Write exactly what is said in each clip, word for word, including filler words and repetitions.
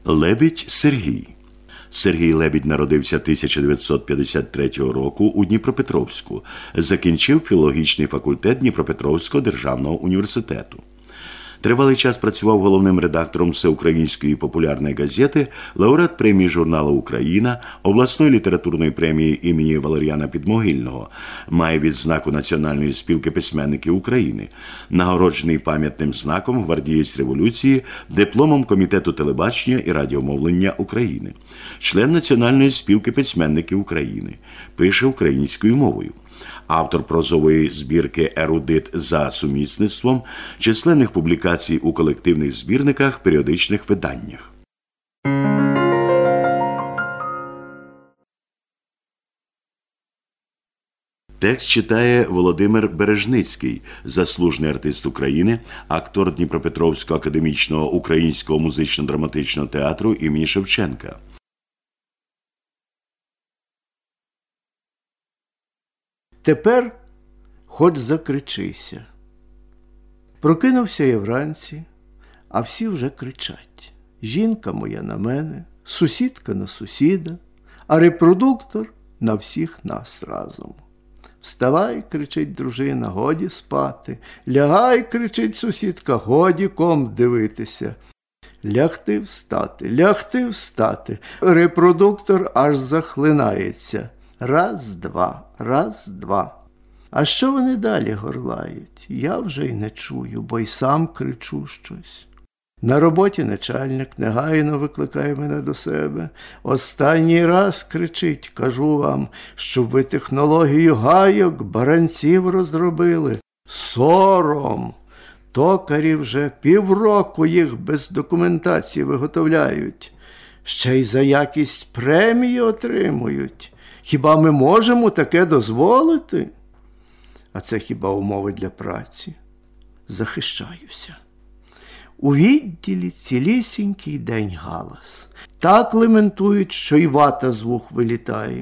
Лебідь Сергій. Сергій Лебідь народився тисяча дев'ятсот п'ятдесят третього року у Дніпропетровську. Закінчив філологічний факультет Дніпропетровського державного університету. Тривалий час працював головним редактором Всеукраїнської популярної газети, лауреат премії журналу «Україна», обласної літературної премії імені Валеріана Підмогильного, має відзнаку Національної спілки письменників України, нагороджений пам'ятним знаком «Гвардієць революції», дипломом Комітету телебачення і радіомовлення України, член Національної спілки письменників України, пише українською мовою. Автор прозової збірки «Ерудит за сумісництвом», численних публікацій у колективних збірниках, періодичних виданнях. Текст читає Володимир Бережницький, заслужений артист України, актор Дніпропетровського академічного українського музично-драматичного театру імені Шевченка. Тепер хоч закричися. Прокинувся я вранці, а всі вже кричать. Жінка моя на мене, сусідка на сусіда, а репродуктор на всіх нас разом. Вставай, кричить дружина, годі спати. Лягай, кричить сусідка, годі ком дивитися. Лягти встати, лягти встати. Репродуктор аж захлинається. Раз, два, раз, два. А що вони далі горлають? Я вже й не чую, бо й сам кричу щось. На роботі начальник негайно викликає мене до себе. Останній раз кричить, кажу вам, щоб ви технологію гайок, баранців розробили. Сором! Токарі вже півроку їх без документації виготовляють. Ще й за якість премії отримують. Хіба ми можемо таке дозволити? А це хіба умови для праці? Захищаюся. У відділі цілісінький день галас. Так лементують, що й вата з вух вилітає.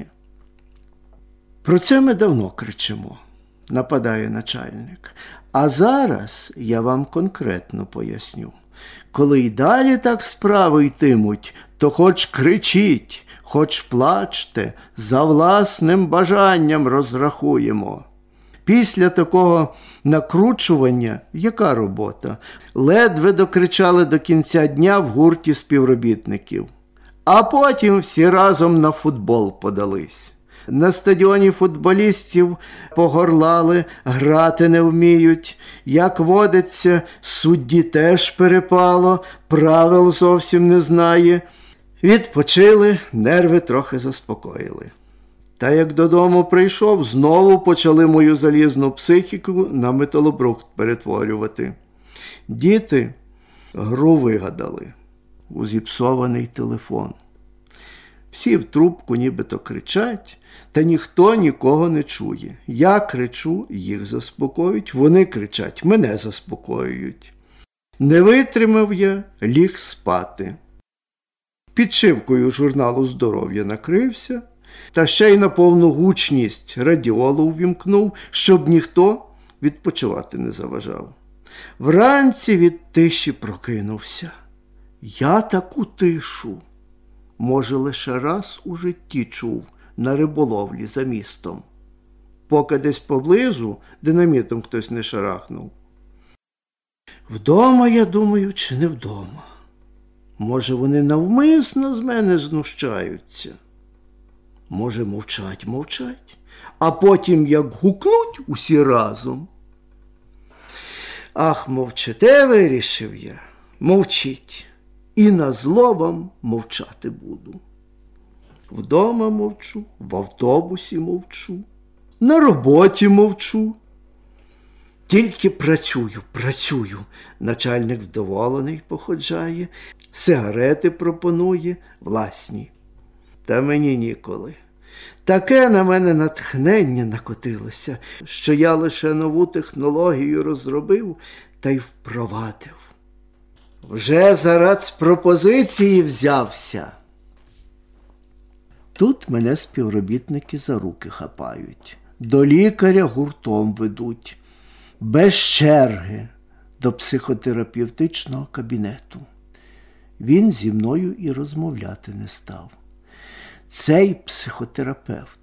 Про це ми давно кричимо, нападає начальник. А зараз я вам конкретно поясню. Коли й далі так справи йтимуть, то хоч кричіть, хоч плачте, за власним бажанням розрахуємо. Після такого накручування яка робота? Ледве докричали до кінця дня в гурті співробітників. А потім всі разом на футбол подались. На стадіоні футболістів погорлали, грати не вміють. Як водиться, судді теж перепало, правил зовсім не знає. Відпочили, нерви трохи заспокоїли. Та як додому прийшов, знову почали мою залізну психіку на металобрухт перетворювати. Діти гру вигадали у зіпсований телефон. Всі в трубку нібито кричать, та ніхто нікого не чує. Я кричу, їх заспокоюють, вони кричать, мене заспокоюють. Не витримав я, ліг спати. Підшивкою журналу «Здоров'я» накрився, та ще й на повну гучність радіолу ввімкнув, щоб ніхто відпочивати не заважав. Вранці від тиші прокинувся. Я таку тишу, може, лише раз у житті чув на риболовлі за містом, поки десь поблизу динамітом хтось не шарахнув. Вдома, я думаю, чи не вдома? Може, вони навмисно з мене знущаються? Може, мовчать, мовчать, а потім як гукнуть усі разом. Ах, мовчите, вирішив я, мовчіть, і назло вам мовчати буду. Вдома мовчу, в автобусі мовчу, на роботі мовчу. Тільки працюю, працюю. Начальник вдоволений походжає, сигарети пропонує, власні. Та мені ніколи. Таке на мене натхнення накотилося, що я лише нову технологію розробив та й впровадив. Вже зараз пропозиції взявся. Тут мене співробітники за руки хапають, до лікаря гуртом ведуть, без черги, до психотерапевтичного кабінету. він зі мною і розмовляти не став. Цей психотерапевт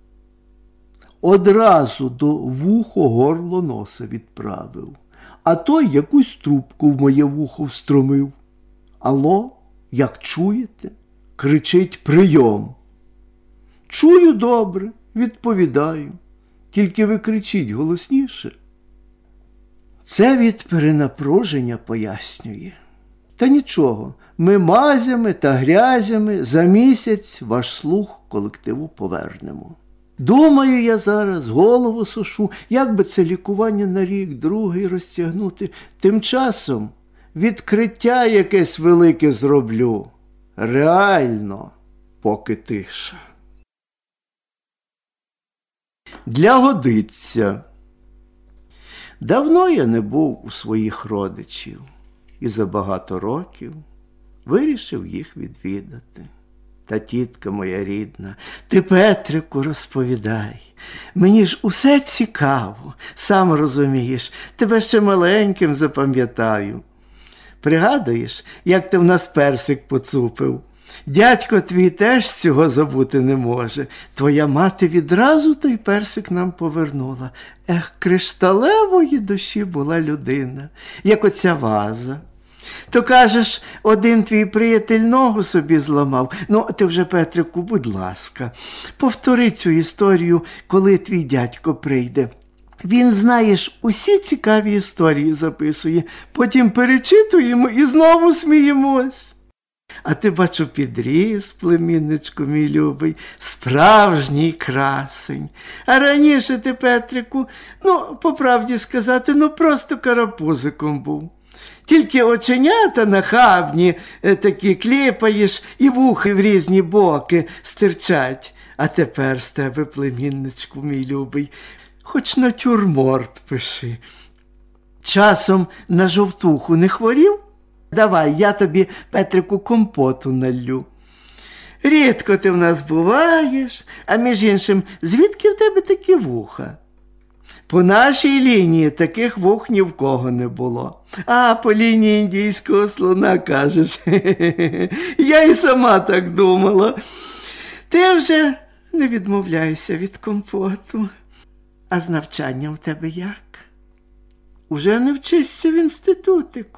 одразу до вухо, горло, носа відправив, а той якусь трубку в моє вухо встромив. Алло, як чуєте? Кричить: прийом. Чую добре, відповідаю. Тільки ви кричіть голосніше. Це від перенапруження пояснює. Та нічого, ми мазями та грязями за місяць ваш слух колективу повернемо. Думаю я зараз, голову сушу, як би це лікування на рік, другий розтягнути. Тим часом відкриття якесь велике зроблю. Реально, поки тиша. Для годиться. Давно я не був у своїх родичів і за багато років вирішив їх відвідати. Та тітка моя рідна, ти, Петрику, розповідай. Мені ж усе цікаво, сам розумієш, тебе ще маленьким запам'ятаю. Пригадуєш, як ти в нас персик поцупив? Дядько твій теж цього забути не може. Твоя мати відразу той персик нам повернула. Ех, кришталевої душі була людина, як оця ваза. То, кажеш, один твій приятель ногу собі зламав. Ну, ти вже, Петрику, будь ласка, повтори цю історію, коли твій дядько прийде. Він, знаєш, усі цікаві історії записує, потім перечитуємо і знову сміємось. А ти, бачу, підріс, племінничку мій любий, справжній красень. А раніше ти, Петрику, ну, по правді сказати, ну, просто карапузиком був. Тільки оченята нахабні такі кліпаєш і вухи в різні боки стирчать. А тепер з тебе, племінничку мій любий, хоч натюрморт пиши. Часом на жовтуху не хворів? Давай, я тобі, Петрику, компоту наллю. Рідко ти в нас буваєш, а між іншим, звідки в тебе такі вуха? По нашій лінії таких вух ні в кого не було. А по лінії індійського слона, кажеш. Я і сама так думала. Ти вже не відмовляйся від компоту. А з навчанням в тебе як? Уже не вчишся в інститутику.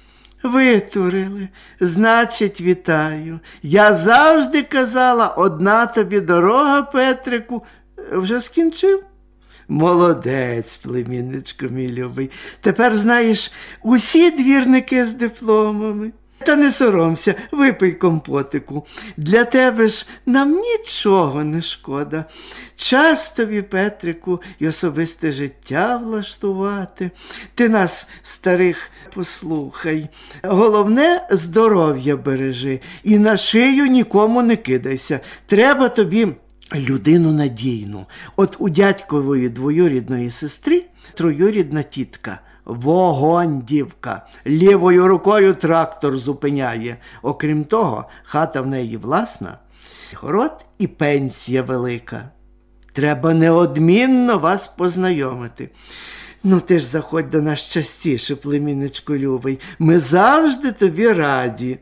Витурили, значить, вітаю. Я завжди казала, одна тобі дорога, Петрику. Вже скінчив? Молодець, племінничко мій любий. Тепер, знаєш, усі двірники з дипломами. Та не соромся, випий компотику. Для тебе ж нам нічого не шкода. Час тобі, Петрику, і особисте життя влаштувати. Ти нас, старих, послухай. Головне, здоров'я бережи і на шию нікому не кидайся. Треба тобі людину надійну. От у дядькової двоюрідної сестри троюрідна тітка. Вогонь, дівка, лівою рукою трактор зупиняє. Окрім того, хата в неї власна, город і пенсія велика. Треба неодмінно вас познайомити. Ну ти ж заходь до нас частіше, племінничку любий, ми завжди тобі раді.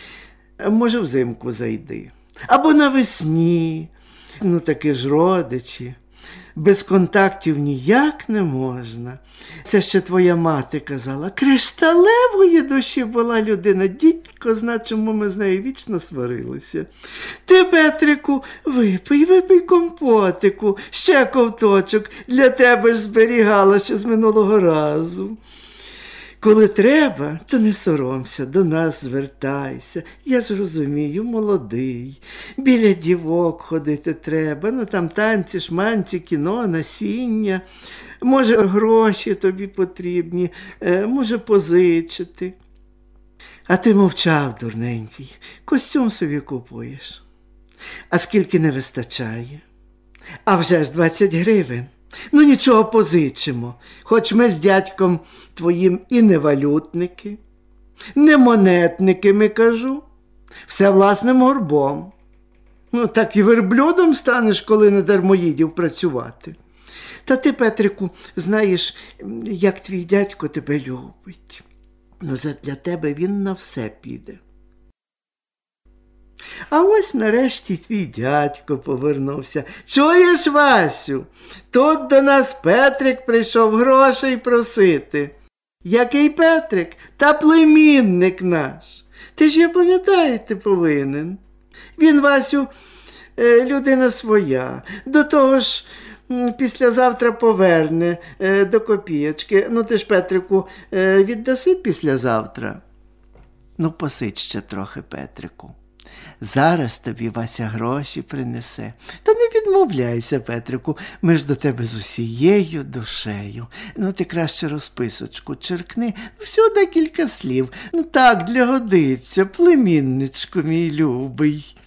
Може, взимку зайди, або навесні, ну таки ж родичі. Без контактів ніяк не можна. Це ще твоя мати казала. Кришталевої душі була людина. Дідько, зна, чому ми з нею вічно сварилися. Ти, Петрику, випий, випий компотику. Ще ковточок. Для тебе ж зберігала ще з минулого разу. Коли треба, то не соромся, до нас звертайся. Я ж розумію, молодий. Біля дівок ходити треба. Ну там танці, шманці, кіно, насіння. Може, гроші тобі потрібні, може, позичити. А ти мовчав, дурненький. Костюм собі купуєш. А скільки не вистачає? А вже ж двадцять гривень. Ну нічого, позичимо, хоч ми з дядьком твоїм і не валютники, не монетники, ми кажу, все власним горбом. Ну так і верблюдом станеш, коли не дармоїдів працювати. Та ти, Петрику, знаєш, як твій дядько тебе любить. Ну задля тебе він на все піде. А ось нарешті твій дядько повернувся. Чуєш, Васю, тут до нас Петрик прийшов грошей просити. Який Петрик? Та племінник наш. Ти ж, я пам'ятаєте, повинен. Він, Васю, е, людина своя. До того ж, м, післязавтра поверне е, до копієчки. Ну ти ж, Петрику, е, віддаси післязавтра? Ну, посидь ще трохи, Петрику. Зараз тобі Вася гроші принесе. Та не відмовляйся, Петрику, ми ж до тебе з усією душею. Ну, ти краще розписочку черкни, ну, всього декілька слів. Ну так, для годиться, племінничку мій любий.